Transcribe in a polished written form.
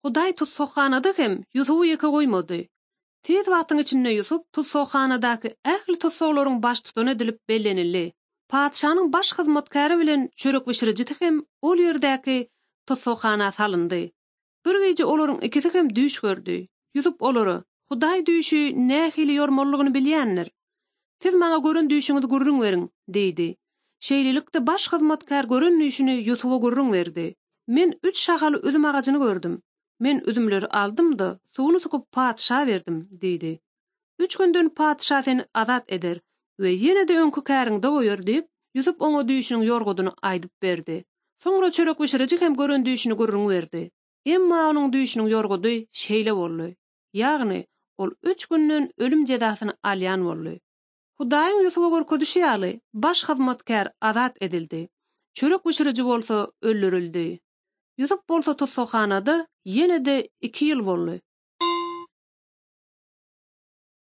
Hudaý tuzsoxanada hem Ýusuby ýeke goýmady. Tez wagtyň içinde Ýusup tuzsoxanadaky ähli tuzsoklaryň baş tutany edilip bellenildi. Padşanyň baş hyzmatkary bilen çörek bişiriji hem ol ýerdäki tuzsoxana salyndy. Bir gece olaryň ikisi hem düýş gördi. Ýusup olary Hudaý düýşi nähili ýormalygyny bilýänler. Siz maňa gören düýşiňizi gurrun beriň, diýdi. Şeýlelikde baş hyzmatkar gören düýşini Ýusupa gurrun berdi. Men 3 şahaly üzüm agaçyny gördüm. Men üzümleri aldım-da suwuny sykyp padşa berdim, diýdi. 3 günden padşa seni azat eder we ýene-de öňkü käriňde goýar diýip Ýusup oňa düýşiniň ýorgudyny aýdyp berdi. Soňra çörek bişiriji hem gören düýşini gurrun berdi. Emma onuň düýşiniň ýorgudy şeýle boldy. Ýagny ol 3 günden ölüm jezasyny alýan boldy. Hudaýyň Ýusupa görkezişi ýaly baş hyzmatkar azat edildi. Çörek bişiriji bolsa öldürildi. Ýusup bolsa tuzsoxanada ýene-de 2 ýyl boldy.